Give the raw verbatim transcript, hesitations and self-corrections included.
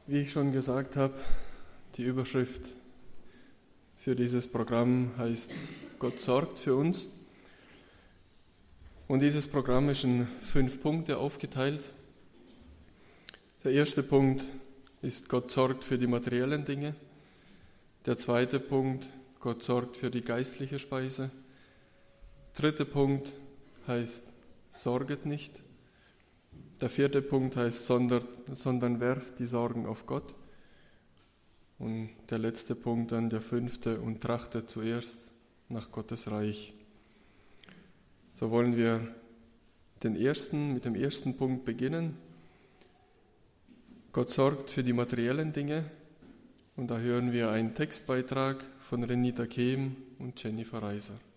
Wie ich schon gesagt habe, die Überschrift für dieses Programm heißt Gott sorgt für uns. Und dieses Programm ist in fünf Punkte aufgeteilt. Der erste Punkt ist, Gott sorgt für die materiellen Dinge. Der zweite Punkt, Gott sorgt für die geistliche Speise. Dritter Punkt heißt, sorget nicht. Der vierte Punkt heißt, sondern, sondern werft die Sorgen auf Gott. Und der letzte Punkt dann, der fünfte, und trachtet zuerst nach Gottes Reich. So wollen wir den ersten, mit dem ersten Punkt beginnen. Gott sorgt für die materiellen Dinge. Und da hören wir einen Textbeitrag von Renita Kehm und Jennifer Reiser.